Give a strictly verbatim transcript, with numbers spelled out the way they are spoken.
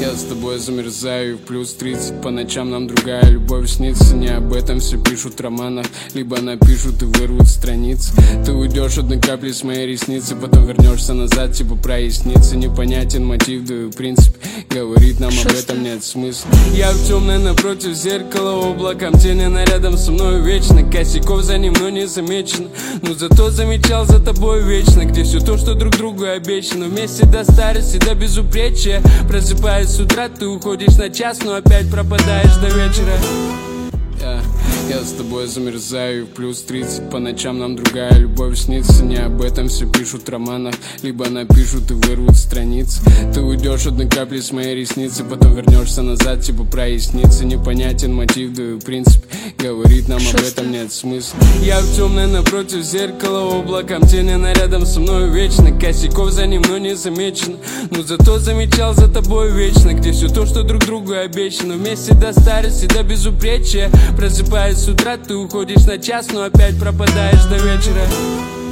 Я с тобой замерзаю, в плюс тридцать. По ночам нам другая любовь снится. Не об этом все пишут в романах, либо напишут и вырвут страницы. Ты уйдешь одной каплей с моей ресницы, потом вернешься назад, типа прояснится. Непонятен мотив, да и принцип. Говорит нам об этом нет смысла. Я в темной напротив зеркала, облаком тени, она рядом со мной вечно. Косяков за ним, но не замечено. Но зато замечал за тобой вечно, где все то, что друг другу обещано. Вместе до старости, до безупречия. Просыпаясь с утра, ты уходишь на час, но опять пропадаешь до вечера. Yeah. Я с тобой замерзаю, в плюс тридцать. По ночам нам другая любовь снится. Не об этом все пишут в романах, либо напишут и вырвут страницы. Ты уйдешь одной каплей с моей ресницы, потом вернешься назад, типа прояснится. Непонятен мотив, да и принцип. Говорит нам об этом нет смысла. Я в темной напротив зеркала, облаком тени, она рядом со мной вечно. Косяков за ним, но не замечено. Но зато замечал за тобой вечно, где все то, что друг другу обещано. Вместе до старости, до безупречия. Просыпаясь с утра, ты уходишь на час, но опять пропадаешь до вечера.